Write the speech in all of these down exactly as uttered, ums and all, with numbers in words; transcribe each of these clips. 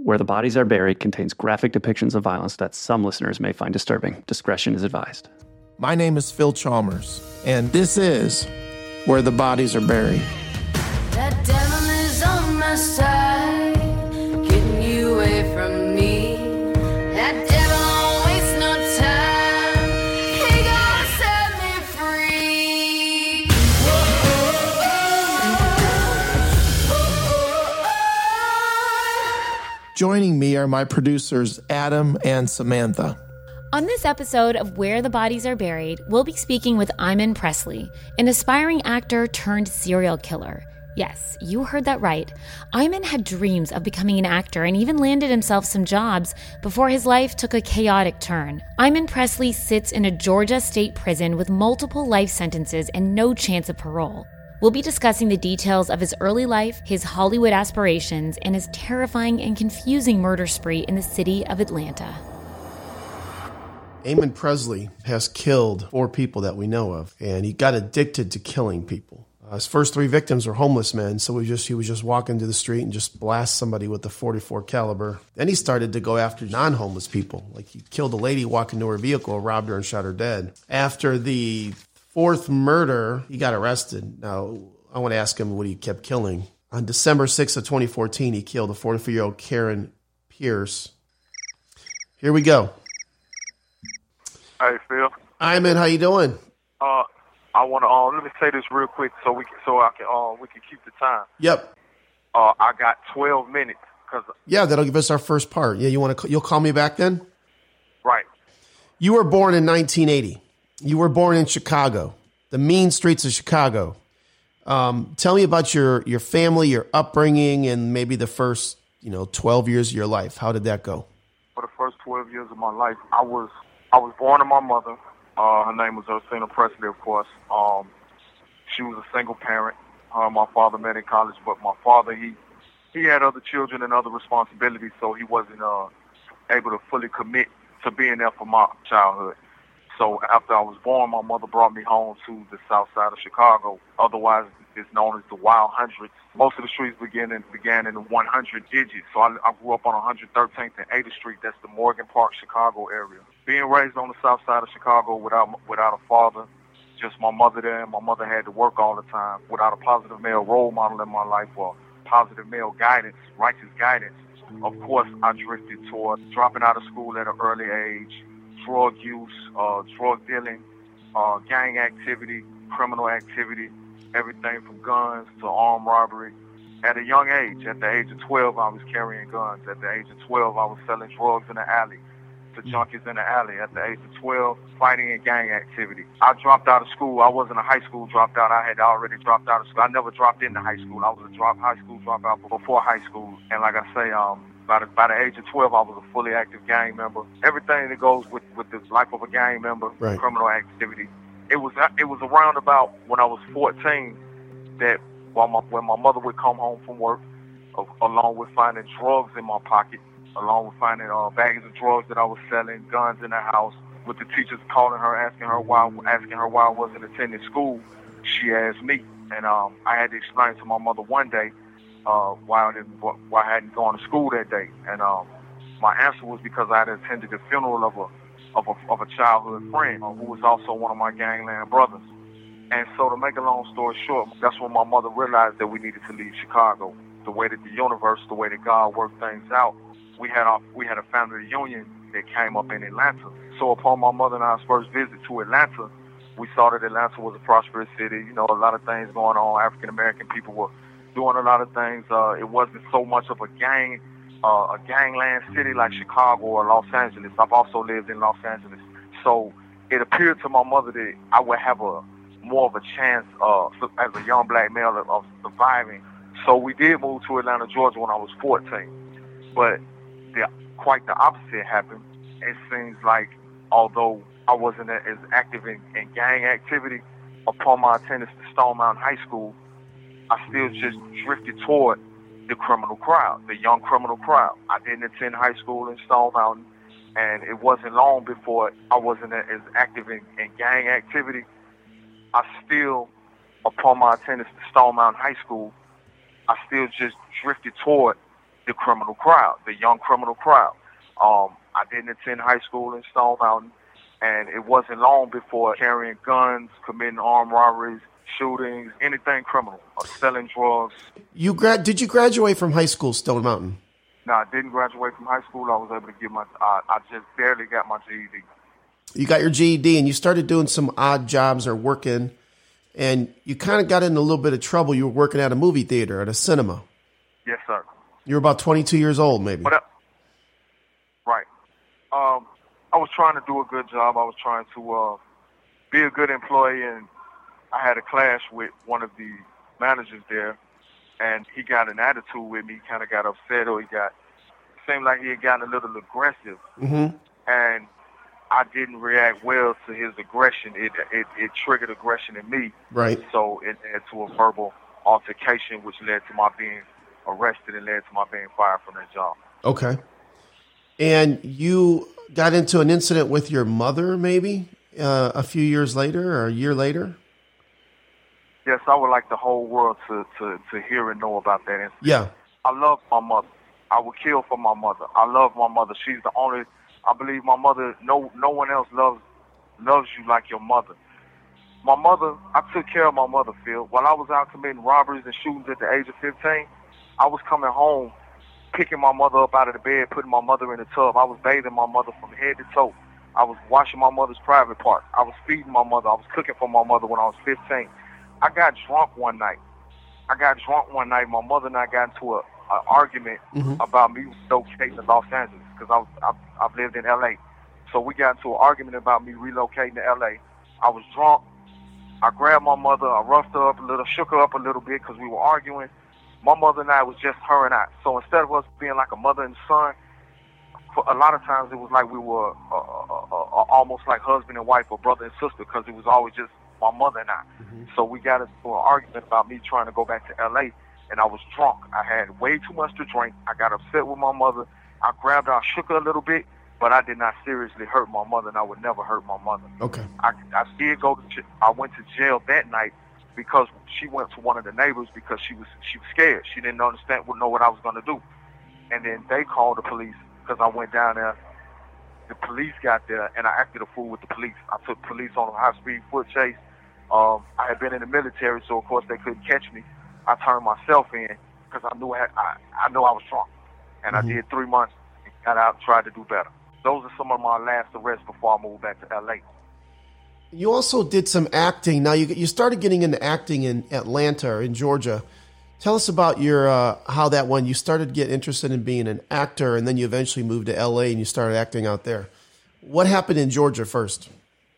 Where the Bodies Are Buried contains graphic depictions of violence that some listeners may find disturbing. Discretion is advised. My name is Phil Chalmers, and this is Where the Bodies Are Buried. That devil is on my side, getting you away from me. That devil don't waste no time, he gonna set me free. Joining me are my producers, Adam and Samantha. On this episode of Where the Bodies Are Buried, we'll be speaking with Ayman Presley, an aspiring actor turned serial killer. Yes, you heard that right. Ayman had dreams of becoming an actor and even landed himself some jobs before his life took a chaotic turn. Ayman Presley sits in a Georgia state prison with multiple life sentences and no chance of parole. We'll be discussing the details of his early life, his Hollywood aspirations, and his terrifying and confusing murder spree in the city of Atlanta. Ayman Presley has killed four people that we know of, and he got addicted to killing people. Uh, his first three victims were homeless men, so he just he was just walking to the street and just blast somebody with a forty-four caliber. Then he started to go after non-homeless people. Like he killed a lady walking to her vehicle, robbed her, and shot her dead. After the fourth murder, he got arrested. Now, I want to ask him what he kept killing. On December sixth of twenty fourteen, he killed a forty-four-year-old Karen Pierce. Here we go. Hey, Phil. Ayman, how you doing? Uh, I want to uh, let me say this real quick so we can, so I can uh, we can keep the time. Yep. Uh, I got twelve minutes because Yeah, that'll give us our first part. Yeah, you want to? You'll call me back then. right. You were born in nineteen eighty. You were born in Chicago, the mean streets of Chicago. Um, tell me about your your family, your upbringing, and maybe the first you know twelve years of your life. How did that go? For the first twelve years of my life, I was I was born to my mother. Uh, her name was Ursina Presley, of course. Um, she was a single parent. Her and my father met in college, but my father he he had other children and other responsibilities, so he wasn't uh, able to fully commit to being there for my childhood. So after I was born, my mother brought me home to the south side of Chicago. Otherwise, it's known as the Wild Hundreds. Most of the streets began in, began in the one hundred digits. So I, I grew up on one hundred thirteenth and eightieth Street. That's the Morgan Park, Chicago area. Being raised on the south side of Chicago without without a father, just my mother there, and my mother had to work all the time. Without a positive male role model in my life or positive male guidance, righteous guidance, of course, I drifted toward dropping out of school at an early age, drug use, uh, drug dealing, uh, gang activity, criminal activity, everything from guns to armed robbery. At a young age, at the age of twelve, I was carrying guns. At the age of twelve, I was selling drugs in the alley to junkies in the alley. At the age of twelve, fighting in gang activity. I dropped out of school. I wasn't a high school dropout. I had already dropped out of school. I never dropped into high school. I was a drop high school dropout before high school. And like I say, um, By the, by the age of twelve, I was a fully active gang member. Everything that goes with, with the life of a gang member, Right. criminal activity. It was it was around about when I was fourteen that while my, when my mother would come home from work, uh, along with finding drugs in my pocket, along with finding uh, bags of drugs that I was selling, guns in the house, with the teachers calling her, asking her why asking her why I wasn't attending school, she asked me, and um, I had to explain to my mother one day. Uh, why I didn't, why I hadn't gone to school that day, and um, my answer was because I had attended the funeral of a of a, of a childhood friend uh, who was also one of my gangland brothers. And so, to make a long story short, that's when my mother realized that we needed to leave Chicago. The way that the universe, the way that God worked things out, we had our, we had a family reunion that came up in Atlanta. So, upon my mother and I's first visit to Atlanta, we saw that Atlanta was a prosperous city. You know, a lot of things going on. African American people were doing a lot of things. Uh, it wasn't so much of a gang, uh, a gangland city like Chicago or Los Angeles. I've also lived in Los Angeles. So it appeared to my mother that I would have a more of a chance uh, as a young black male of, of surviving. So we did move to Atlanta, Georgia when I was fourteen. But the, quite the opposite happened. It seems like although I wasn't as active in, in gang activity, upon my attendance to Stone Mountain High School, I still just drifted toward the criminal crowd, the young criminal crowd. I didn't attend high school in Stone Mountain, and it wasn't long before I wasn't as active in, in gang activity. I still, upon my attendance to Stone Mountain High School, I still just drifted toward the criminal crowd, the young criminal crowd. Um, I didn't attend high school in Stone Mountain, and it wasn't long before carrying guns, committing armed robberies, shootings, anything criminal, or selling drugs. You gra- Did you graduate from high school, Stone Mountain? No, I didn't graduate from high school. I was able to get my, uh, I just barely got my G E D. You got your G E D, and you started doing some odd jobs or working, and you kind of got in a little bit of trouble. You were working at a movie theater, at a cinema. Yes, sir. You were about twenty-two years old, maybe. What up? Right. Um, I was trying to do a good job. I was trying to uh, be a good employee, and I had a clash with one of the managers there, and he got an attitude with me. He kind of got upset, or he got, seemed like he had gotten a little aggressive. Mm-hmm. And I didn't react well to his aggression. It, it it triggered aggression in me. Right. So it led to a verbal altercation, which led to my being arrested and led to my being fired from that job. Okay. And you got into an incident with your mother, maybe, uh, a few years later or a year later? Yes, I would like the whole world to, to, to hear and know about that incident. Yeah. I love my mother. I would kill for my mother. I love my mother. She's the only, I believe my mother, no no one else loves loves you like your mother. My mother, I took care of my mother, Phil. While I was out committing robberies and shootings at the age of fifteen, I was coming home, picking my mother up out of the bed, putting my mother in the tub. I was bathing my mother from head to toe. I was washing my mother's private parts. I was feeding my mother. I was cooking for my mother when I was fifteen. I got drunk one night. I got drunk one night. My mother and I got into a, a argument mm-hmm. about me relocating to Los Angeles because I was, I've, I've lived in L A. So we got into an argument about me relocating to L A. I was drunk. I grabbed my mother. I roughed her up a little, shook her up a little bit because we were arguing. My mother and I was just her and I. So instead of us being like a mother and son, for a lot of times it was like we were uh, uh, uh, uh, almost like husband and wife or brother and sister because it was always just my mother and I. Mm-hmm. So we got into an argument about me trying to go back to L A, and I was drunk. I had way too much to drink. I got upset with my mother. I grabbed her, I shook her a little bit, but I did not seriously hurt my mother, and I would never hurt my mother. Okay. I, I did go to, I went to jail that night because she went to one of the neighbors because she was she was scared. She didn't understand, would know what I was going to do. And then they called the police because I went down there. The police got there, and I acted a fool with the police. I took police on a high-speed foot chase. Um, I had been in the military, so of course they couldn't catch me. I turned myself in because I knew I, had, I I knew I was drunk, and mm-hmm. I did three months and got out and tried to do better. Those are some of my last arrests before I moved back to L A. You also did some acting. Now you you started getting into acting in Atlanta or in Georgia. Tell us about your uh, how that went. You started to get interested in being an actor, and then you eventually moved to L A and you started acting out there. What happened in Georgia first?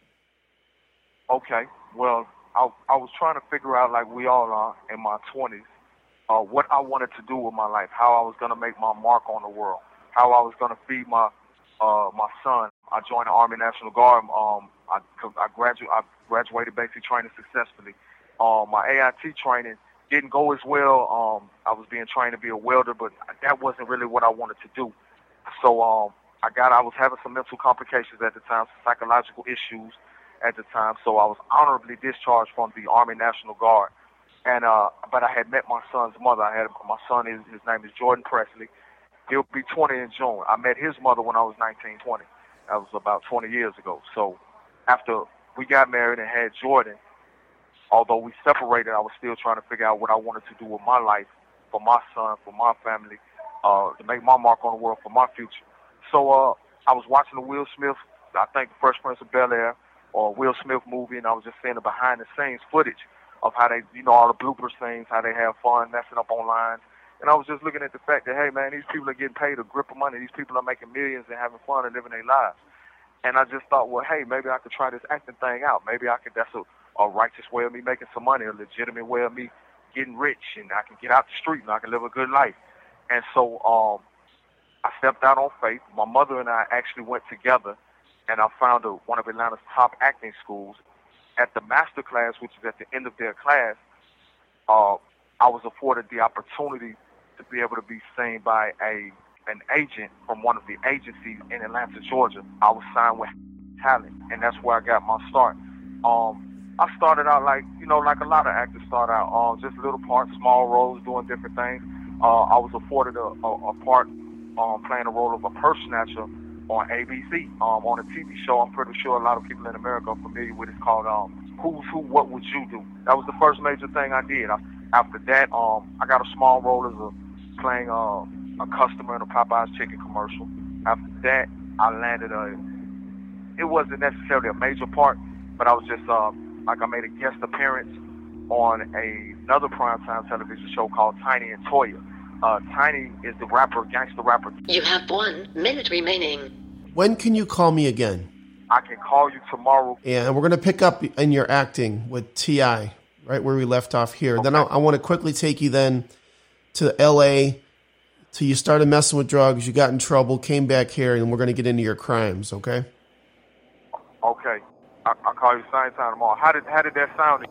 Okay. Well, I, I was trying to figure out, like we all are in my twenties, uh, what I wanted to do with my life, how I was going to make my mark on the world, how I was going to feed my uh, my son. I joined the Army National Guard. Um, I, I, gradu- I graduated basic training successfully. Um, my A I T training didn't go as well. Um, I was being trained to be a welder, but that wasn't really what I wanted to do. So um, I got I was having some mental complications at the time, some psychological issues at the time, so I was honorably discharged from the Army National Guard. And uh, but I had met my son's mother. I had my son. His, his name is Jordan Presley. He'll be twenty in June. I met his mother when I was nineteen, twenty. That was about twenty years ago. So after we got married and had Jordan, although we separated, I was still trying to figure out what I wanted to do with my life, for my son, for my family, uh, to make my mark on the world for my future. So uh, I was watching the Will Smith, I think, The Fresh Prince of Bel-Air, or Will Smith movie, and I was just seeing the behind-the-scenes footage of how they, you know, all the bloopers scenes, how they have fun, messing up on lines. And I was just looking at the fact that, hey, man, these people are getting paid a grip of money. These people are making millions and having fun and living their lives. And I just thought, well, hey, maybe I could try this acting thing out. Maybe I could, that's a, a righteous way of me making some money, a legitimate way of me getting rich, and I can get out the street and I can live a good life. And so um, I stepped out on faith. My mother and I actually went together, and I found a, one of Atlanta's top acting schools. At the master class, which is at the end of their class, uh, I was afforded the opportunity to be able to be seen by a an agent from one of the agencies in Atlanta, Georgia. I was signed with Talent, and that's where I got my start. Um, I started out like, you know, like a lot of actors start out, uh, just little parts, small roles, doing different things. uh, I was afforded a, a, a part um, playing the role of a purse snatcher on A B C, um, on a T V show. I'm pretty sure a lot of people in America are familiar with it. It's called um, Who's Who, What Would You Do? That was the first major thing I did. I, after that, um, I got a small role as a playing uh, a customer in a Popeye's chicken commercial. After that, I landed a, it wasn't necessarily a major part, but I was just, uh, like I made a guest appearance on a, another primetime television show called Tiny and Toya. Uh, Tiny is the rapper, gangster rapper. You have one minute remaining. When can you call me again? I can call you tomorrow. And we're going to pick up in your acting with T I, right where we left off here. Okay. Then I, I want to quickly take you then to L A till you started messing with drugs, you got in trouble, came back here, and we're going to get into your crimes, okay? Okay. I, I'll call you same time tomorrow. How did, how did that sound?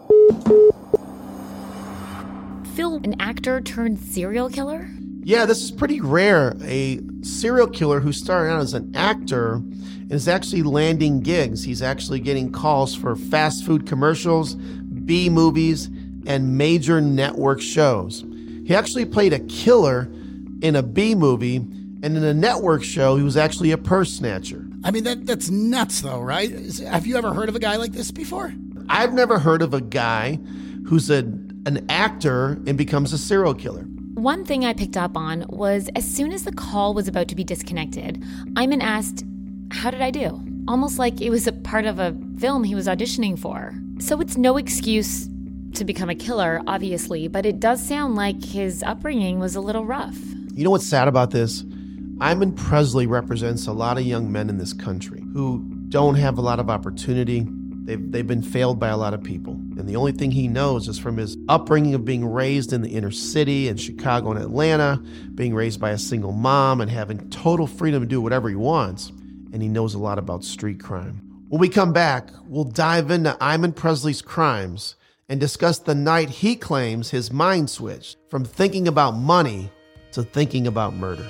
Phil, an actor turned serial killer? Yeah, this is pretty rare. A serial killer who started out as an actor and is actually landing gigs. He's actually getting calls for fast food commercials, B movies, and major network shows. He actually played a killer in a B movie, and in a network show, he was actually a purse snatcher. I mean, that that's nuts, though, right? Is, have you ever heard of a guy like this before? I've never heard of a guy who's a, an actor and becomes a serial killer. One thing I picked up on was as soon as the call was about to be disconnected, Ayman asked, how did I do? Almost like it was a part of a film he was auditioning for. So it's no excuse to become a killer, obviously, but it does sound like his upbringing was a little rough. You know what's sad about this? Ayman Presley represents a lot of young men in this country who don't have a lot of opportunity. They've, they've been failed by a lot of people. And the only thing he knows is from his upbringing of being raised in the inner city in Chicago and Atlanta, being raised by a single mom and having total freedom to do whatever he wants. And he knows a lot about street crime. When we come back, we'll dive into Ayman Presley's crimes and discuss the night he claims his mind switched from thinking about money to thinking about murder.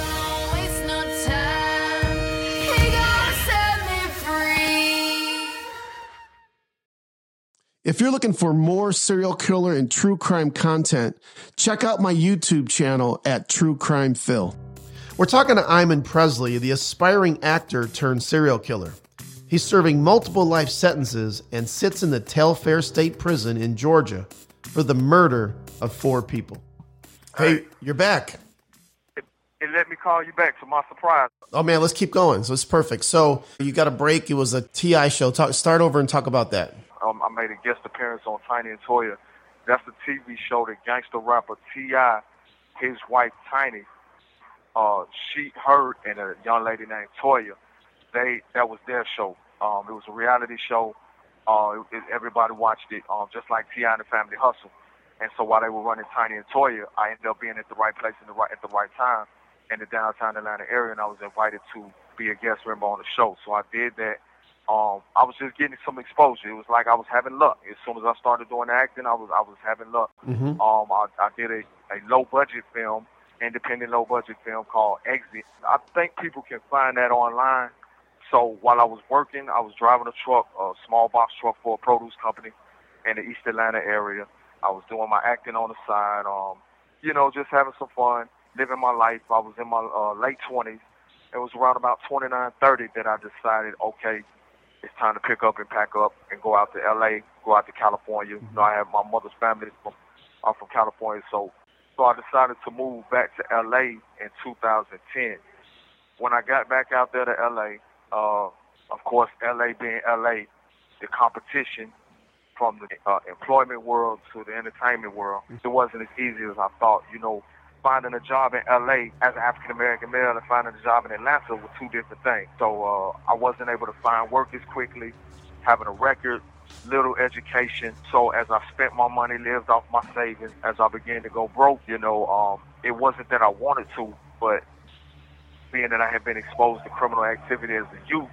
If you're looking for more serial killer and true crime content, check out my YouTube channel at True Crime Phil. We're talking to Ayman Presley, the aspiring actor turned serial killer. He's serving multiple life sentences and sits in the Telfair State Prison in Georgia for the murder of four people. Hey, you're back. It, it let me call you back to my surprise. Oh, man, let's keep going. So it's perfect. So you got a break. It was a T I show. Talk, start over and talk about that. Um, I made a guest appearance on Tiny and Toya. That's the T V show that gangster rapper T I, his wife Tiny, uh, she, her, and a young lady named Toya, they that was their show. Um, it was a reality show. Uh, it, it, everybody watched it, um, just like T I and the Family Hustle. And so while they were running Tiny and Toya, I ended up being at the right place in the right, at the right time in the downtown Atlanta area, and I was invited to be a guest member on the show. So I did that. Um, I was just getting some exposure. It was like I was having luck. As soon as I started doing acting, I was I was having luck. Mm-hmm. Um, I, I did a, a low budget film, independent low budget film called Exit. I think people can find that online. So while I was working, I was driving a truck, a small box truck for a produce company in the East Atlanta area. I was doing my acting on the side, um, you know, just having some fun, living my life. I was in my uh, late twenties. It was around about twenty-nine, thirty that I decided, okay, it's time to pick up and pack up and go out to L A, go out to California. Mm-hmm. You know, I have my mother's family from, I'm from California, so so I decided to move back to L A in two thousand ten. When I got back out there to L A, uh, of course, L A being L A, the competition from the uh, employment world to the entertainment world, it wasn't as easy as I thought. You know, finding a job in L A as an African-American male and finding a job in Atlanta were two different things. So uh, I wasn't able to find work as quickly, having a record, little education. So as I spent my money, lived off my savings, as I began to go broke, you know, um, it wasn't that I wanted to, but being that I had been exposed to criminal activity as a youth,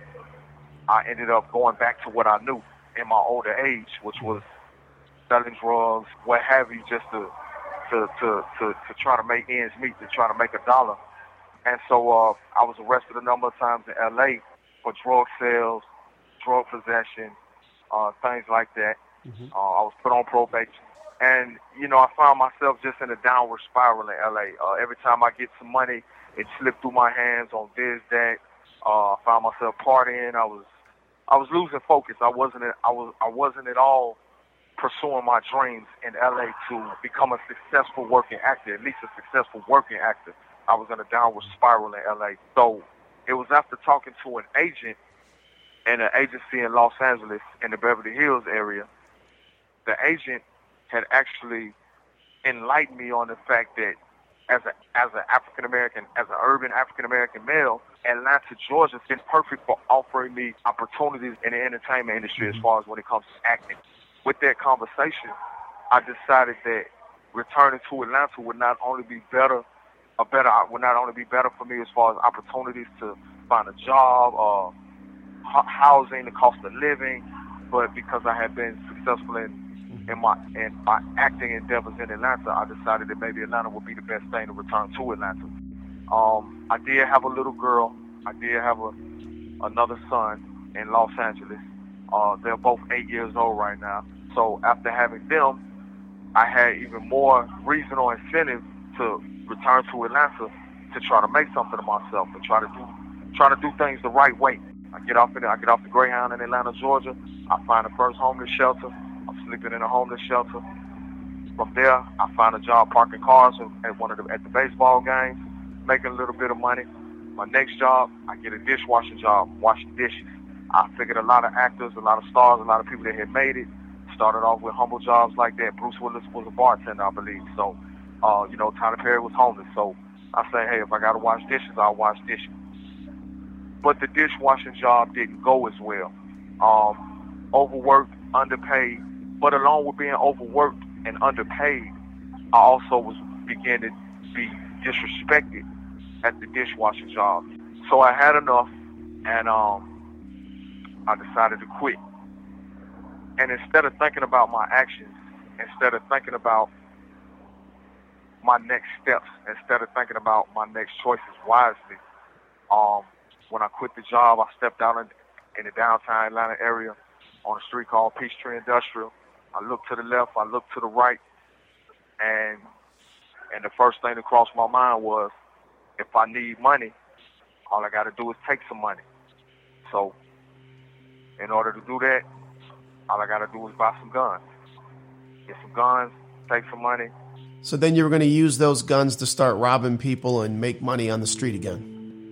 I ended up going back to what I knew in my older age, which was selling drugs, what have you, just to To, to, to, to try to make ends meet, to try to make a dollar. And so uh, I was arrested a number of times in L A for drug sales, drug possession, uh, things like that. Mm-hmm. Uh, I was put on probation. And, you know, I found myself just in a downward spiral in L A. Uh, every time I get some money, it slipped through my hands on this, that. Uh, I found myself partying. I was, I was losing focus. I wasn't, I was, I wasn't at all pursuing my dreams in L A to become a successful working actor, at least a successful working actor. I was in a downward spiral in L A. So it was after talking to an agent in an agency in Los Angeles in the Beverly Hills area. The agent had actually enlightened me on the fact that as a as an African American, as an urban African American male, Atlanta, Georgia has been perfect for offering me opportunities in the entertainment industry as far as when it comes to acting. With that conversation, I decided that returning to Atlanta would not only be better, a better would not only be better for me as far as opportunities to find a job, uh, housing, the cost of living, but because I had been successful in in my in my acting endeavors in Atlanta, I decided that maybe Atlanta would be the best thing to return to Atlanta. Um, I did have a little girl. I did have a another son in Los Angeles. Uh, they're both eight years old right now. So after having them, I had even more reason or incentive to return to Atlanta to try to make something of myself and try to do try to do things the right way. I get off in I get off the Greyhound in Atlanta, Georgia. I find the first homeless shelter. I'm sleeping in a homeless shelter. From there, I find a job parking cars at one of the at the baseball games, making a little bit of money. My next job, I get a dishwashing job, washing dishes. I figured a lot of actors, a lot of stars, a lot of people that had made it started off with humble jobs like that. Bruce Willis was a bartender, I believe. So, uh, you know, Tyler Perry was homeless. So I say, hey, if I got to wash dishes, I'll wash dishes. But the dishwashing job didn't go as well. Um, overworked, underpaid. But along with being overworked and underpaid, I also was beginning to be disrespected at the dishwashing job. So I had enough, and um, I decided to quit. And instead of thinking about my actions, instead of thinking about my next steps, instead of thinking about my next choices wisely, um, when I quit the job, I stepped out in, in the downtown Atlanta area on a street called Peachtree Industrial. I looked to the left, I looked to the right, and and the first thing that crossed my mind was, if I need money, all I got to do is take some money. So in order to do that, all I got to do is buy some guns. Get some guns, take some money. So then you were going to use those guns to start robbing people and make money on the street again?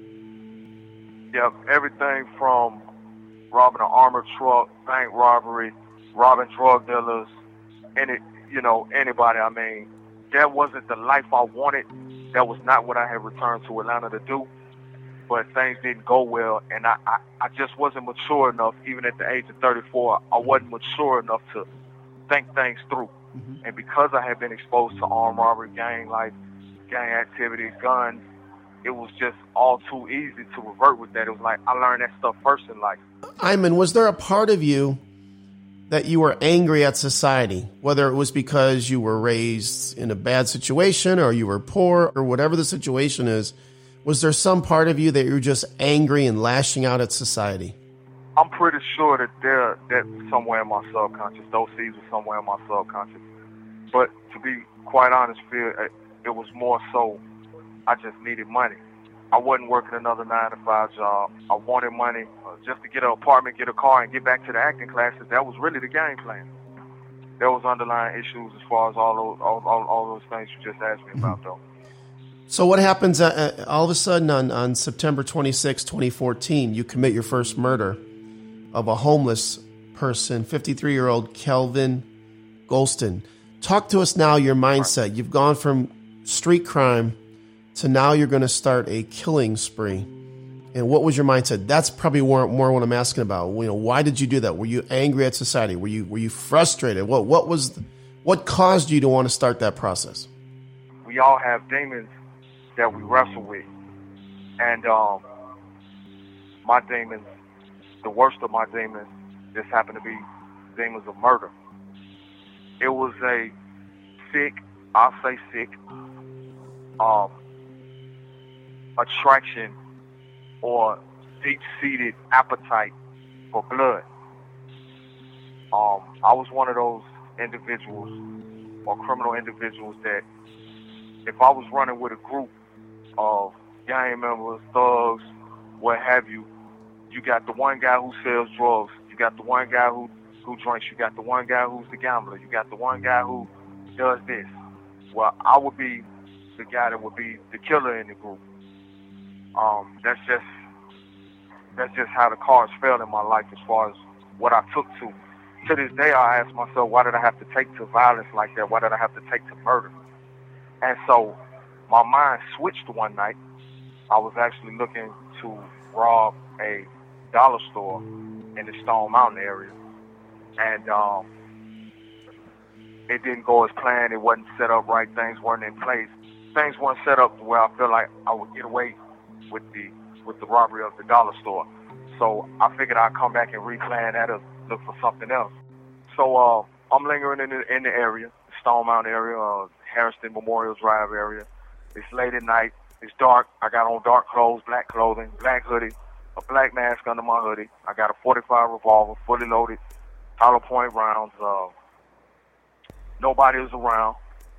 Yep, everything from robbing an armored truck, bank robbery, robbing drug dealers, any, you know, anybody. I mean, that wasn't the life I wanted. That was not what I had returned to Atlanta to do. But things didn't go well, and I, I, I just wasn't mature enough, even at the age of thirty-four, I wasn't mature enough to think things through. Mm-hmm. And because I had been exposed to armed robbery, gang life, gang activities, guns, it was just all too easy to revert with that. It was like I learned that stuff first in life. Iman, was there a part of you that you were angry at society, whether it was because you were raised in a bad situation or you were poor or whatever the situation is? Was there some part of you that you were just angry and lashing out at society? I'm pretty sure that there, that somewhere in my subconscious, those seeds were somewhere in my subconscious. But to be quite honest, Phil, it was more so I just needed money. I wasn't working another nine to five job. I wanted money uh, just to get an apartment, get a car, and get back to the acting classes. That was really the game plan. There was underlying issues as far as all those, all, all, all those things you just asked me about, though. So what happens uh, all of a sudden on, on September twenty-sixth, twenty fourteen, you commit your first murder of a homeless person, fifty-three-year-old Kelvin Golston. Talk to us now, your mindset. You've gone from street crime to now you're going to start a killing spree. And what was your mindset? That's probably more, more what I'm asking about. You know, why did you do that? Were you angry at society? Were you were you frustrated? What what was the, what caused you to want to start that process? We all have demons that we wrestle with, and um, my demons, the worst of my demons, just happened to be demons of murder. It was a sick, I'll say sick, um, attraction or deep-seated appetite for blood. Um, I was one of those individuals or criminal individuals that if I was running with a group of gang members, thugs, what have you, you got the one guy who sells drugs, you got the one guy who, who drinks, you got the one guy who's the gambler, you got the one guy who does this. Well, I would be the guy that would be the killer in the group. Um, that's just that's just how the cards fell in my life as far as what I took to. To this day, I ask myself, why did I have to take to violence like that? Why did I have to take to murder? And so my mind switched one night. I was actually looking to rob a dollar store in the Stone Mountain area. And um, it didn't go as planned. It wasn't set up right. Things weren't in place. Things weren't set up where I feel like I would get away with the with the robbery of the dollar store. So I figured I'd come back and replan that or look for something else. So uh, I'm lingering in the, in the area, the Stone Mountain area, uh, Harrison Memorial Drive area. It's late at night. It's dark. I got on dark clothes, black clothing, black hoodie, a black mask under my hoodie. I got a forty-five revolver, fully loaded, hollow point rounds. Uh, nobody was around.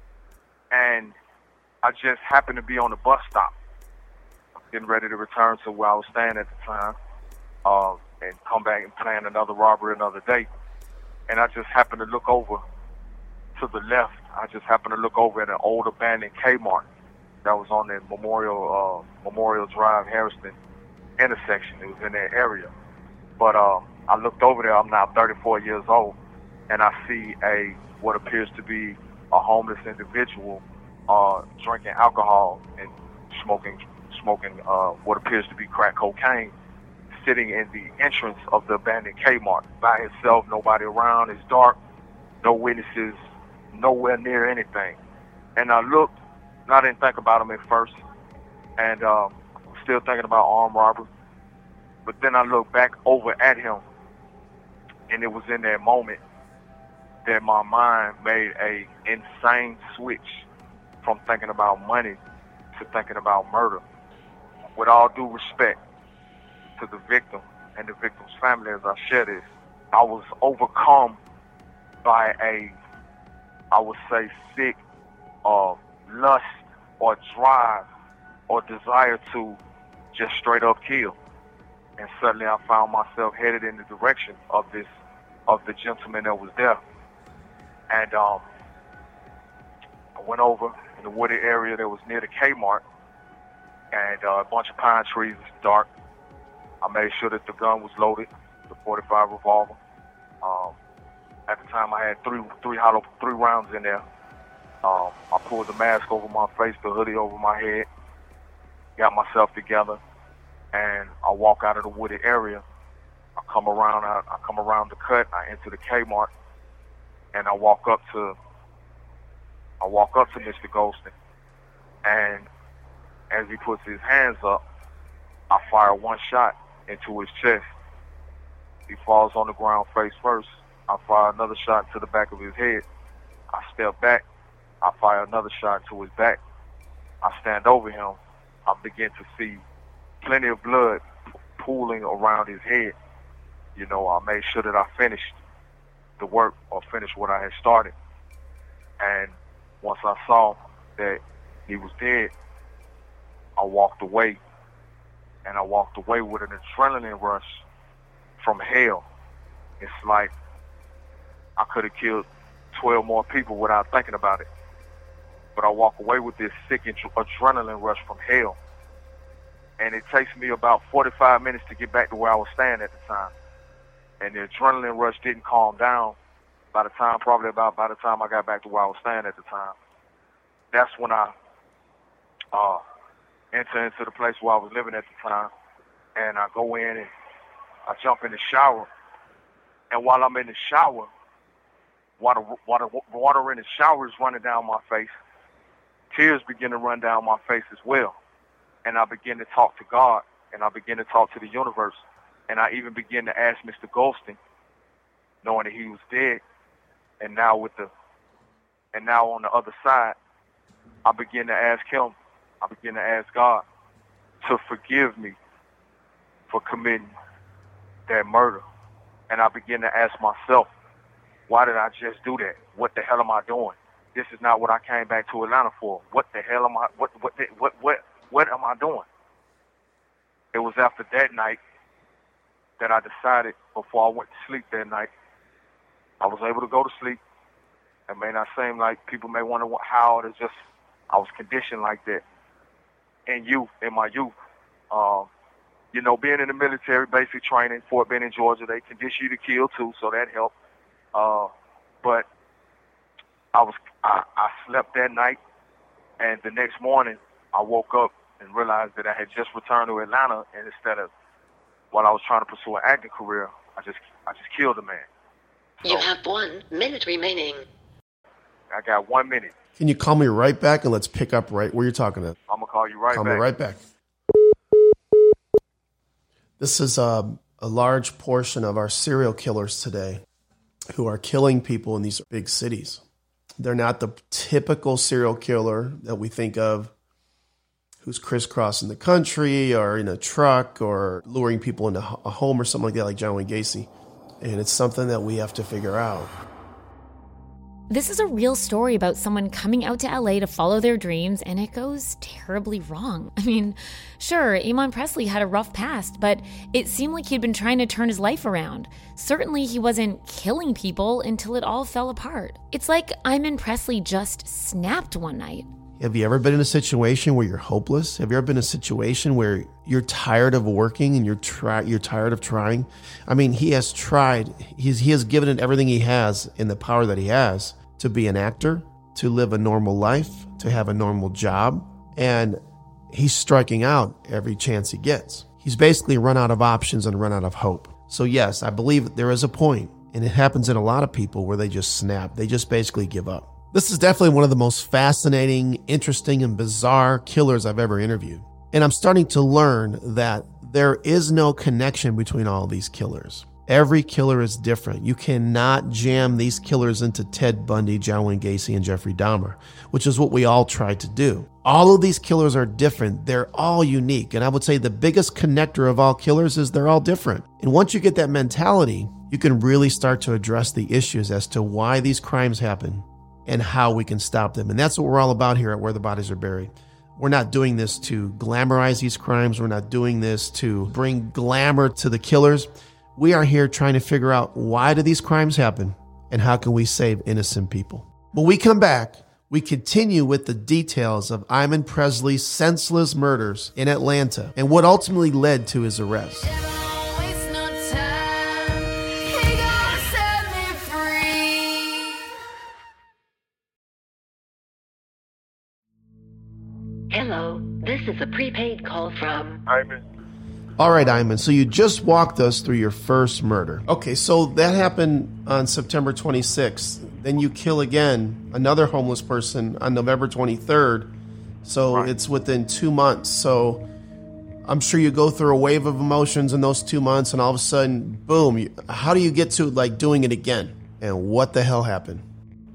And I just happened to be on the bus stop, getting ready to return to where I was staying at the time, uh, and come back and plan another robbery another day. And I just happened to look over to the left. I just happened to look over at an old abandoned Kmart that was on the Memorial uh, Memorial Drive Harrison intersection. It was in that area. But uh, I looked over there. I'm now thirty-four years old, and I see a what appears to be a homeless individual uh, drinking alcohol and smoking smoking uh, what appears to be crack cocaine, sitting in the entrance of the abandoned Kmart by himself, nobody around. It's dark, no witnesses, nowhere near anything. And I looked, and I didn't think about him at first, and uh, still thinking about armed robbery. But then I looked back over at him, and it was in that moment that my mind made a insane switch from thinking about money to thinking about murder. With all due respect to the victim and the victim's family as I share this, I was overcome by a, I would say, sick uh, lust or drive or desire to just straight up kill. And suddenly I found myself headed in the direction of this, of the gentleman that was there. And um, I went over in the wooded area that was near the Kmart, and uh, a bunch of pine trees. It's dark. I made sure that the gun was loaded, the forty-five revolver. Um, at the time, I had three, three hollow, three rounds in there. Um, I pulled the mask over my face, the hoodie over my head, got myself together, and I walk out of the wooded area. I come around, I, I come around the cut. I enter the Kmart, and I walk up to, I walk up to Mister Golston, and as he puts his hands up, I fire one shot into his chest. He falls on the ground face first. I fire another shot to the back of his head. I step back. I fire another shot to his back. I stand over him. I begin to see plenty of blood pooling around his head. You know, I made sure that I finished the work or finished what I had started. And once I saw that he was dead, I walked away, and I walked away with an adrenaline rush from hell. It's like I could have killed twelve more people without thinking about it. But I walk away with this sick adrenaline rush from hell. And it takes me about forty-five minutes to get back to where I was staying at the time. And the adrenaline rush didn't calm down by the time, probably about by the time I got back to where I was staying at the time. That's when I uh, enter into the place where I was living at the time, and I go in and I jump in the shower. And while I'm in the shower, while the, while the water in the shower is running down my face, tears begin to run down my face as well. And I begin to talk to God, and I begin to talk to the universe, and I even begin to ask Mister Golston, knowing that he was dead, and now with the, and now on the other side, I begin to ask him, I begin to ask God to forgive me for committing that murder. And I begin to ask myself, why did I just do that? What the hell am I doing? this is not what I came back to Atlanta for. What the hell am I, what, what, the, what, what, what am I doing? It was after that night that I decided, before I went to sleep that night, I was able to go to sleep. It may not seem like people may wonder what, how it is, just I was conditioned like that in youth, in my youth. Uh, you know, being in the military, basic training, Fort Benning, Georgia, they condition you to kill too, so that helped. Uh, but I was I, I slept that night, and the next morning I woke up and realized that I had just returned to Atlanta, and instead of while I was trying to pursue an acting career, I just I just killed a man. So, You have one minute remaining. I got one minute. Can you call me right back and let's pick up right where you're talking at? I'm gonna call you right call back. me right back. This is a, a large portion of our serial killers today who are killing people in these big cities. They're not the typical serial killer that we think of who's crisscrossing the country or in a truck or luring people into a home or something like that, like John Wayne Gacy. And it's something that we have to figure out. This is a real story about someone coming out to L A to follow their dreams, and it goes terribly wrong. I mean, sure, Amon Presley had a rough past, but it seemed like he'd been trying to turn his life around. Certainly he wasn't killing people until it all fell apart. It's like Amon Presley just snapped one night. Have you ever been in a situation where you're hopeless? Have you ever been in a situation where you're tired of working and you're try you're tired of trying? I mean, he has tried. He's, he has given it everything he has in the power that he has to be an actor, to live a normal life, to have a normal job. And he's striking out every chance he gets. He's basically run out of options and run out of hope. So yes, I believe there is a point, and it happens in a lot of people where they just snap. They just basically give up. This is definitely one of the most fascinating, interesting, and bizarre killers I've ever interviewed. And I'm starting to learn that there is no connection between all these killers. Every killer is different. You cannot jam these killers into Ted Bundy, John Wayne Gacy, and Jeffrey Dahmer, which is what we all tried to do. All of these killers are different. They're all unique. And I would say the biggest connector of all killers is they're all different. And once you get that mentality, you can really start to address the issues as to why these crimes happen and how we can stop them. And that's what we're all about here at Where the Bodies Are Buried. We're not doing this to glamorize these crimes. We're not doing this to bring glamour to the killers. We are here trying to figure out, why do these crimes happen and how can we save innocent people? When we come back, we continue with the details of Amon Presley's senseless murders in Atlanta and what ultimately led to his arrest. Hello, this is a prepaid call from Amon. All right, Amon, so you just walked us through your first murder. Okay, so that happened on September twenty-sixth. Then you kill again another homeless person on November twenty-third. So Right. It's within two months. So I'm sure you go through a wave of emotions in those two months, and all of a sudden, boom. You, how do you get to like doing it again? And what the hell happened?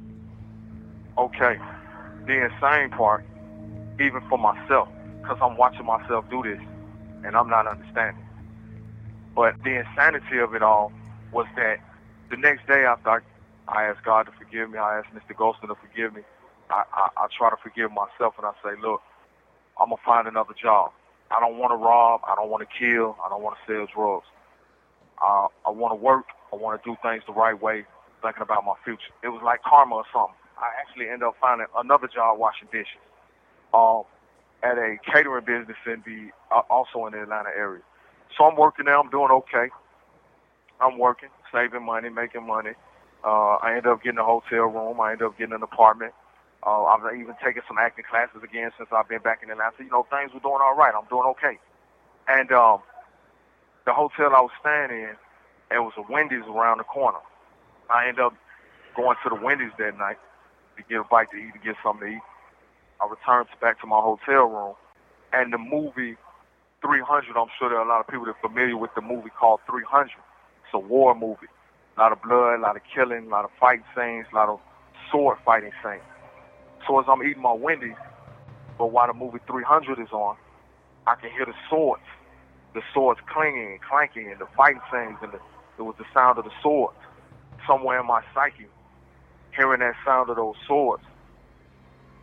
Okay, the insane part, even for myself, because I'm watching myself do this, and I'm not understanding. But the insanity of it all was that the next day after I, I asked God to forgive me, I asked Mister Golston to forgive me, I, I, I try to forgive myself, and I say, look, I'm going to find another job. I don't want to rob. I don't want to kill. I don't want to sell drugs. Uh, I want to work. I want to do things the right way, thinking about my future. It was like karma or something. I actually ended up finding another job washing dishes. Um, at a catering business in the uh, also in the Atlanta area. So I'm working there. I'm doing okay. I'm working, saving money, making money. Uh, I ended up getting a hotel room. I ended up getting an apartment. Uh, I've even taken some acting classes again since I've been back in Atlanta. You know, things were doing all right. I'm doing okay. And um, the hotel I was staying in, it was a Wendy's around the corner. I ended up going to the Wendy's that night to get a bite to eat, to get something to eat. I returned back to my hotel room, and the movie three hundred, I'm sure there are a lot of people that are familiar with the movie called three hundred. It's a war movie. A lot of blood, a lot of killing, a lot of fight scenes, a lot of sword fighting scenes. So as I'm eating my Wendy's, but while the movie three hundred is on, I can hear the swords, the swords clinging and clanking, and the fighting scenes, and the, it was the sound of the swords. Somewhere in my psyche, hearing that sound of those swords,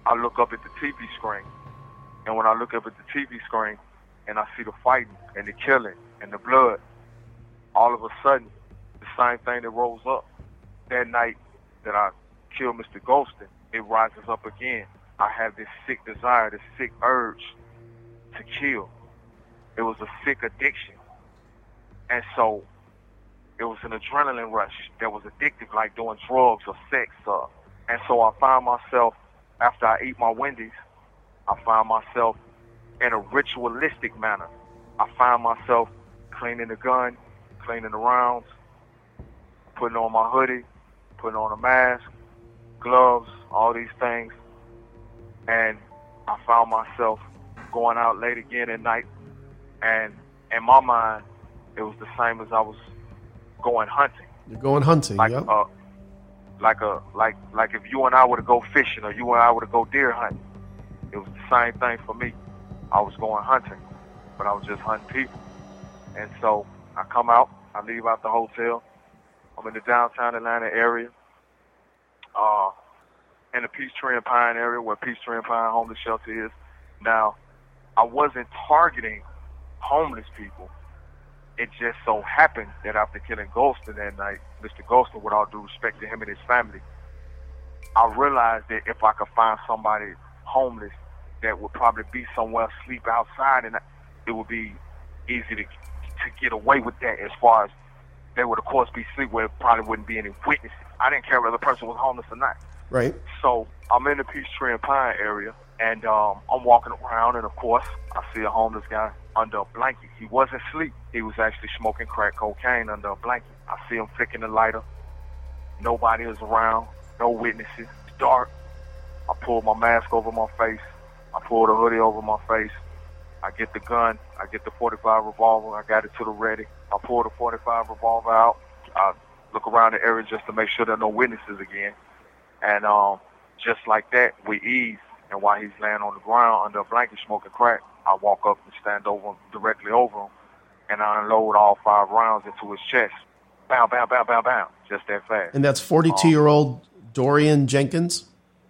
I look up at the T V screen. And when I look up at the T V screen and I see the fighting and the killing and the blood, all of a sudden, the same thing that rose up that night that I killed Mister Golston, it rises up again. I have this sick desire, this sick urge to kill. It was a sick addiction. And so it was an adrenaline rush that was addictive, like doing drugs or sex. Uh, and so I found myself, after I eat my Wendy's, I find myself in a ritualistic manner. I find myself cleaning the gun, cleaning the rounds, putting on my hoodie, putting on a mask, gloves, all these things. And I found myself going out late again at night. And in my mind, it was the same as I was going hunting. You're going hunting, like, yep. uh, like a like like if you and I were to go fishing or you and I were to go deer hunting. It was the same thing for me. I was going hunting, but I was just hunting people. And so I come out, I leave out the hotel. I'm in the downtown Atlanta area, uh, in the Peachtree and Pine area where Peachtree and Pine homeless shelter is. Now, I wasn't targeting homeless people. It just so happened that after killing Golston that night, Mister Golston, with all due respect to him and his family, I realized that if I could find somebody homeless that would probably be somewhere asleep outside, and it would be easy to to get away with that, as far as they would, of course, be asleep where there probably wouldn't be any witnesses. I didn't care whether the person was homeless or not. Right. So I'm in the Peachtree and Pine area, and um, I'm walking around, and of course, I see a homeless guy under a blanket. He wasn't asleep. He was actually smoking crack cocaine under a blanket. I see him flicking the lighter. Nobody is around. No witnesses. It's dark. I pull my mask over my face. I pull the hoodie over my face. I get the gun. I get the forty-five revolver. I got it to the ready. I pull the forty-five revolver out. I look around the area just to make sure there are no witnesses again. And um, just like that, we ease. And while he's laying on the ground under a blanket smoking crack, I walk up and stand over him, directly over him, and I unload all five rounds into his chest. Bow, bow, bow, bow, bow. Just that fast. And that's forty-two-year-old um, Dorian Jenkins?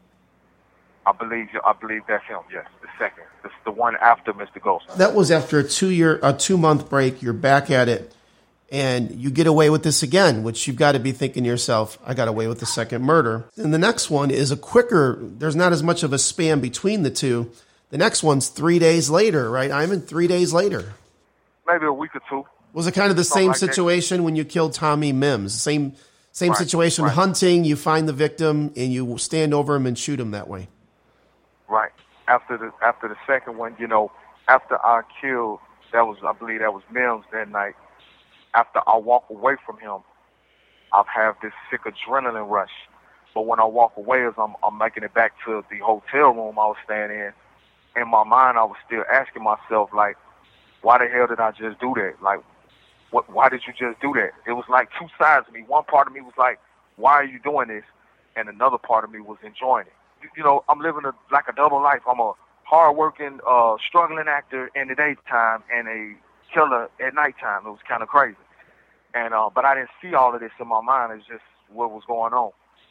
I believe I believe that's him, yes, the second. This is the one after Mister Golston. That was after a two-year, a two-month break. You're back at it, and you get away with this again, which you've got to be thinking to yourself, I got away with the second murder. And the next one is a quicker, there's not as much of a span between the two. The next one's three days later, right, Iman? Three days later. Maybe a week or two. Was it kind of the Something same like situation that. when you killed Tommy Mims? Same same Right, situation, right. hunting, you find the victim, and you stand over him and shoot him that way. Right. After the after the second one, you know, after I killed, that was, I believe that was Mims that night. After I walk away from him, I've had this sick adrenaline rush. But when I walk away, as I'm, I'm making it back to the hotel room I was staying in, in my mind, I was still asking myself, like, why the hell did I just do that? Like, what? Why did you just do that? It was like two sides of me. One part of me was like, why are you doing this? And another part of me was enjoying it. You, you know, I'm living a, like a double life. I'm a hard-working, uh, struggling actor in the daytime and a killer at nighttime. It was kind of crazy. And uh, but I didn't see all of this in my mind. It's just what was going on.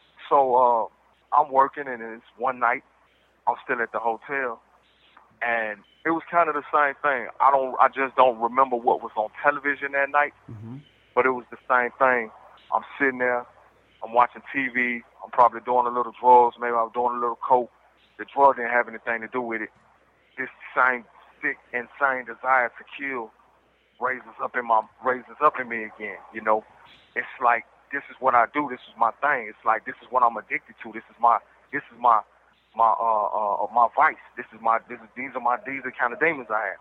So uh, I'm working, and it's one night. I'm still at the hotel, and it was kind of the same thing. I don't, I just don't remember what was on television that night, Mm-hmm. but it was the same thing. I'm sitting there, I'm watching T V. I'm probably doing a little drugs. Maybe I was doing a little coke. The drug didn't have anything to do with it. This same sick, insane desire to kill raises up in my raises up in me again. You know, it's like this is what I do. This is my thing. It's like this is what I'm addicted to. This is my this is my my uh, uh my vice. This is my this is these are my these are the kind of demons I have.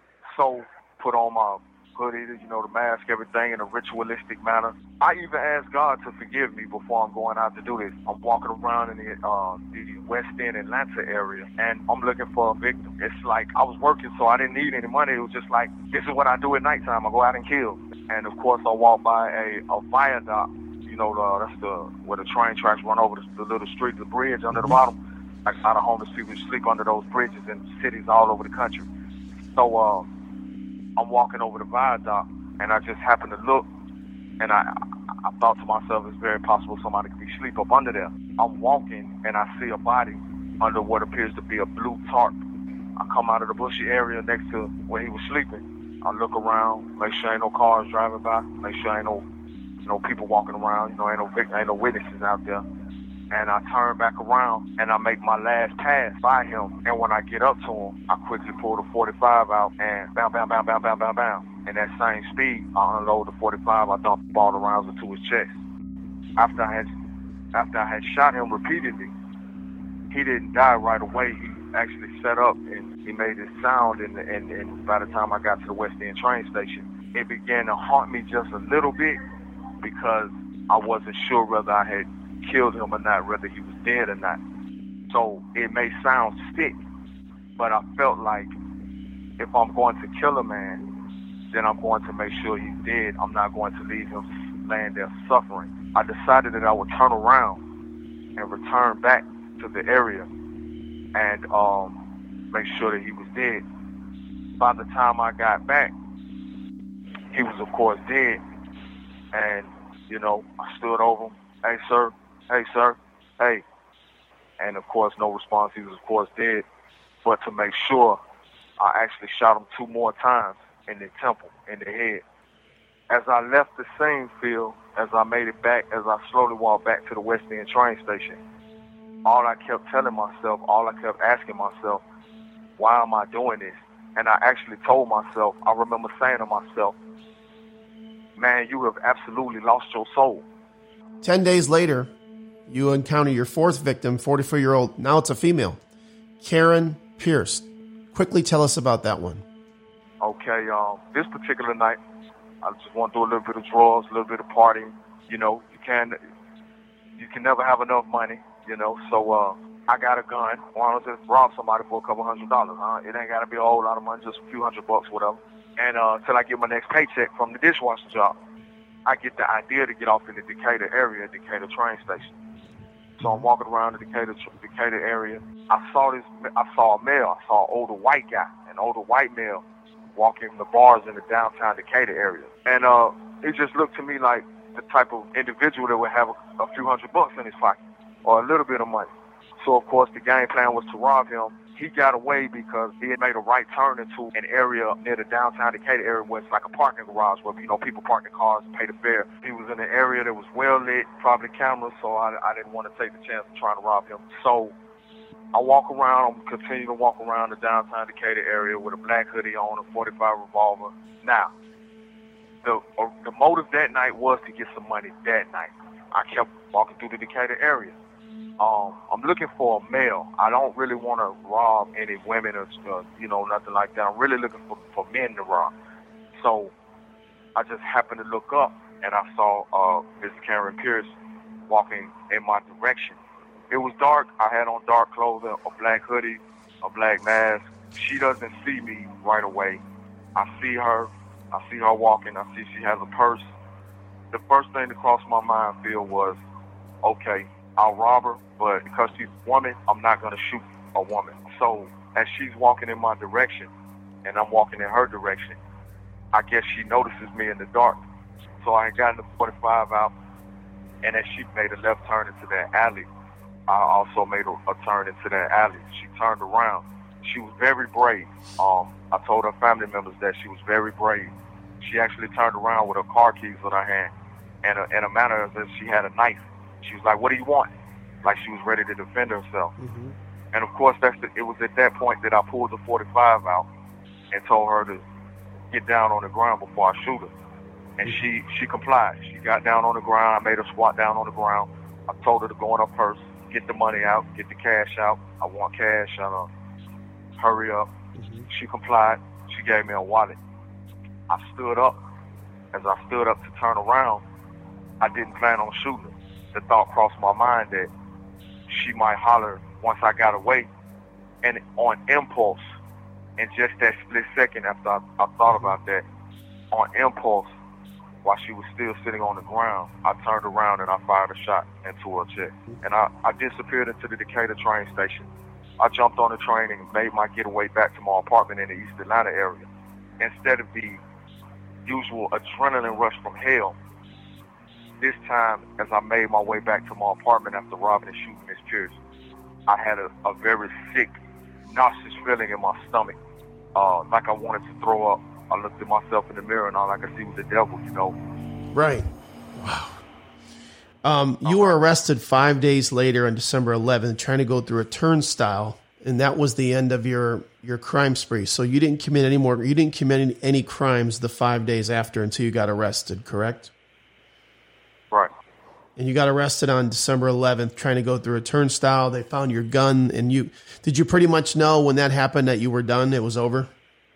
So put on my hoodie, you know, the mask, everything in a ritualistic manner. I even asked God to forgive me before I'm going out to do this. I'm walking around in the uh, the West End Atlanta area, and I'm looking for a victim. It's like I was working, so I didn't need any money. It was just like, this is what I do at nighttime. I go out and kill. And of course, I walk by a, a viaduct. You know, the, that's the where the train tracks run over the, the little street, the bridge under the bottom. Like a lot of homeless people sleep under those bridges in cities all over the country. So uh, I'm walking over the viaduct, and I just happened to look, and I, I thought to myself, it's very possible somebody could be asleep up under there. I'm walking, and I see a body under what appears to be a blue tarp. I come out of the bushy area next to where he was sleeping. I look around, make sure ain't no cars driving by, make sure ain't no, you know, people walking around, you know, ain't no vic- ain't no witnesses out there. And I turn back around and I make my last pass by him. And when I get up to him, I quickly pull the forty-five out and bam, bam, bam, bam, bam, bam, bam. In that same speed, I unload the forty-five. I dump all the rounds into his chest. After I had, after I had shot him repeatedly, he didn't die right away. He actually set up and he made this sound. And, and, and by the time I got to the West End train station, it began to haunt me just a little bit because I wasn't sure whether I had killed him or not, whether he was dead or not. So it may sound sick, but I felt like if I'm going to kill a man, then I'm going to make sure he's dead. I'm not going to leave him laying there suffering. I decided that I would turn around and return back to the area and um, make sure that he was dead. By the time I got back, he was of course dead. And, you know, I stood over him. Hey, sir. Hey, sir. Hey. And, of course, no response. He was, of course, dead. But to make sure, I actually shot him two more times in the temple, in the head. As I left the scene, Phil, as I made it back, as I slowly walked back to the West End train station, all I kept telling myself, all I kept asking myself, why am I doing this? And I actually told myself, I remember saying to myself, man, you have absolutely lost your soul. Ten days later, you encounter your fourth victim, forty-four-year-old, now it's a female, Karen Pierce. Quickly tell us about that one. Okay, um, this particular night, I just want to do a little bit of drugs, a little bit of partying. You know, you can you can never have enough money, you know, so uh, I got a gun. Why don't I just rob somebody for a couple hundred dollars, huh? It ain't got to be a whole lot of money, just a few hundred bucks, whatever. And uh, until I get my next paycheck from the dishwasher job, I get the idea to get off in the Decatur area, Decatur train station. So I'm walking around the Decatur, Decatur area. I saw this, I saw a male, I saw an older white guy, an older white male walking the bars in the downtown Decatur area. And uh, it just looked to me like the type of individual that would have a, a few hundred bucks in his pocket or a little bit of money. So, of course, the game plan was to rob him. He got away because he had made a right turn into an area near the downtown Decatur area where it's like a parking garage where, you know, people park their cars and pay the fare. He was in an area that was well lit, probably cameras, so I, I didn't want to take the chance of trying to rob him. So I walk around, I'm continue to walk around the downtown Decatur area with a black hoodie on, a forty-five revolver. Now, the uh, the motive that night was to get some money that night. I kept walking through the Decatur area. Um, I'm looking for a male. I don't really want to rob any women or, uh, you know, nothing like that. I'm really looking for, for men to rob. So I just happened to look up, and I saw uh, Miss Karen Pierce walking in my direction. It was dark. I had on dark clothing, a black hoodie, a black mask. She doesn't see me right away. I see her. I see her walking. I see she has a purse. The first thing that crossed my mind, Phil, was, okay, I'll rob her, but because she's a woman, I'm not going to shoot a woman. So as she's walking in my direction and I'm walking in her direction, I guess she notices me in the dark. So I got the forty-five out, and as she made a left turn into that alley, I also made a, a turn into that alley. She turned around. She was very brave. Um, I told her family members that she was very brave. She actually turned around with her car keys in her hand and a, in a manner as if she had a knife. She was like, what do you want? Like she was ready to defend herself. Mm-hmm. And of course, that's the, it was at that point that I pulled the forty-five out and told her to get down on the ground before I shoot her. And she, she complied. She got down on the ground. I made her squat down on the ground. I told her to go in her purse, get the money out, get the cash out. I want cash. And, uh, hurry up. Mm-hmm. She complied. She gave me a wallet. I stood up. As I stood up to turn around, I didn't plan on shooting her. The thought crossed my mind that she might holler once I got away. And on impulse, in just that split second after I, I thought about that, on impulse, while she was still sitting on the ground, I turned around and I fired a shot into her chest. And I, I disappeared into the Decatur train station. I jumped on the train and made my getaway back to my apartment in the East Atlanta area. Instead of the usual adrenaline rush from hell, this time, as I made my way back to my apartment after robbing and shooting Miss Pierce, I had a, a very sick, nauseous feeling in my stomach, uh, like I wanted to throw up. I looked at myself in the mirror and all I could see was the devil, you know. Right. Wow. Um, you were arrested five days later on December eleventh, trying to go through a turnstile, and that was the end of your, your crime spree. So you didn't commit any more. You didn't commit any, any crimes the five days after until you got arrested, correct? Right. And you got arrested on December eleventh, trying to go through a turnstile. They found your gun, and you did you pretty much know when that happened that you were done? It was over.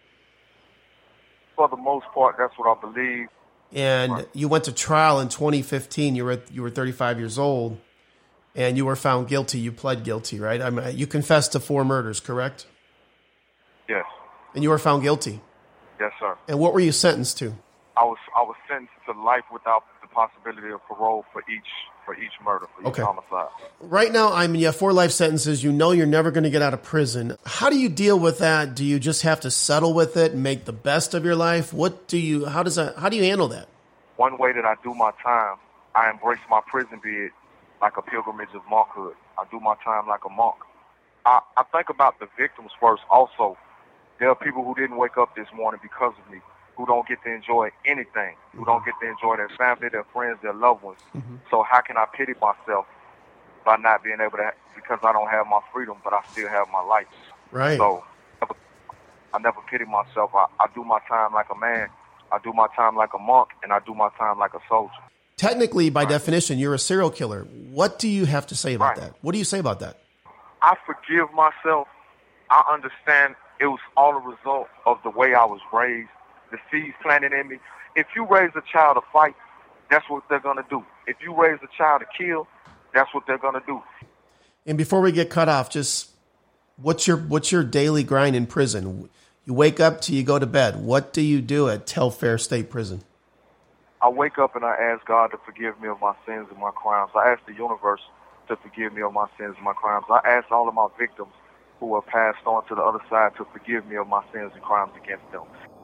For the most part, that's what I believe. And right. You went to trial in twenty fifteen. You were you were thirty-five years old, and you were found guilty. You pled guilty, right? I mean, you confessed to four murders, correct? Yes. And you were found guilty. Yes, sir. And what were you sentenced to? I was I was sentenced to life without the possibility of parole for each for each murder, for each Okay. homicide. Right now, I mean, you have four life sentences. You know you're never going to get out of prison. How do you deal with that? Do you just have to settle with it and make the best of your life? What do you? How does that? How do you handle that? One way that I do my time, I embrace my prison bed like a pilgrimage of monkhood. I do my time like a monk. I, I think about the victims first also. There are people who didn't wake up this morning because of me, who don't get to enjoy anything, who don't get to enjoy their family, their friends, their loved ones. Mm-hmm. So how can I pity myself by not being able to, because I don't have my freedom, but I still have my life. Right. So I never pity myself. I, I do my time like a man. I do my time like a monk, and I do my time like a soldier. Technically, by right. definition, you're a serial killer. What do you have to say about right. that? What do you say about that? I forgive myself. I understand it was all a result of the way I was raised, the seeds planted in me. If you raise a child to fight, that's what they're going to do. If you raise a child to kill, that's what they're going to do. And before we get cut off, just what's your what's your daily grind in prison? You wake up till you go to bed. What do you do at Telfair State Prison? I wake up and I ask God to forgive me of my sins and my crimes. I ask the universe to forgive me of my sins and my crimes. I ask all of my victims who have passed on to the other side to forgive me of my sins and crimes against them.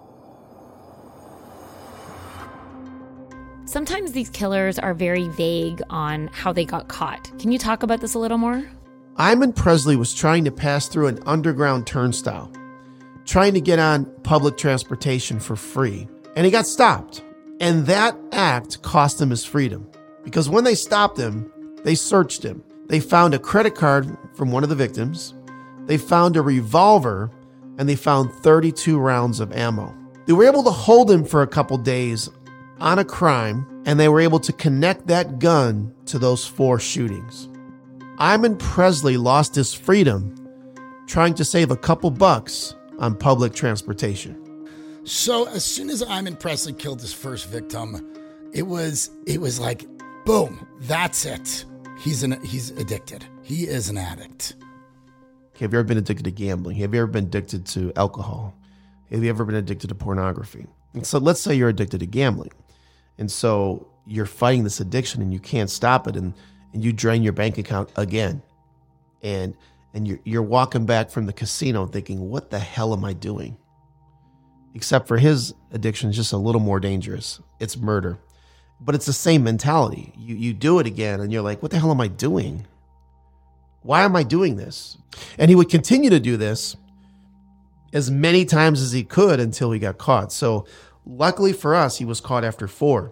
Sometimes these killers are very vague on how they got caught. Can you talk about this a little more? Iman Presley was trying to pass through an underground turnstile, trying to get on public transportation for free, and he got stopped. And that act cost him his freedom, because when they stopped him, they searched him. They found a credit card from one of the victims, they found a revolver, and they found thirty-two rounds of ammo. They were able to hold him for a couple days on a crime, and they were able to connect that gun to those four shootings. Iman Presley lost his freedom trying to save a couple bucks on public transportation. So as soon as Iman Presley killed his first victim, it was it was like, boom, that's it. He's an he's addicted. He is an addict. Have you ever been addicted to gambling? Have you ever been addicted to alcohol? Have you ever been addicted to pornography? And so let's say you're addicted to gambling. And so you're fighting this addiction and you can't stop it, and, and you drain your bank account again. And and you're, you're walking back from the casino thinking, what the hell am I doing? Except for his addiction is just a little more dangerous. It's murder. But it's the same mentality. You you do it again and you're like, what the hell am I doing? Why am I doing this? And he would continue to do this as many times as he could until he got caught. So luckily for us, he was caught after four.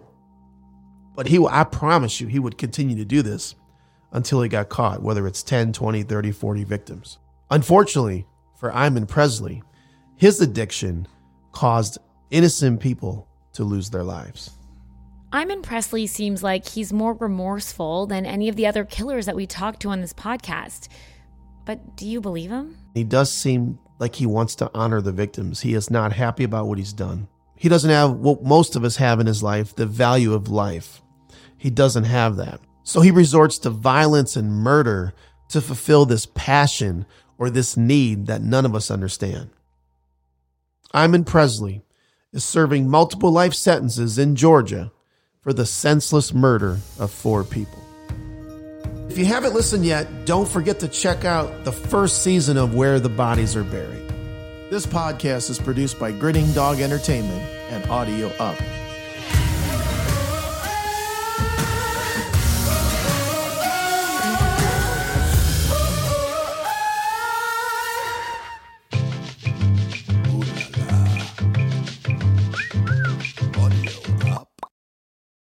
But he, I promise you, he would continue to do this until he got caught, whether it's ten, twenty, thirty, forty victims. Unfortunately for Iman Presley, his addiction caused innocent people to lose their lives. Iman Presley seems like he's more remorseful than any of the other killers that we talked to on this podcast. But do you believe him? He does seem like he wants to honor the victims. He is not happy about what he's done. He doesn't have what most of us have in his life, the value of life. He doesn't have that. So he resorts to violence and murder to fulfill this passion or this need that none of us understand. Iman Presley is serving multiple life sentences in Georgia for the senseless murder of four people. If you haven't listened yet, don't forget to check out the first season of Where the Bodies Are Buried. This podcast is produced by Grinning Dog Entertainment and Audio Up.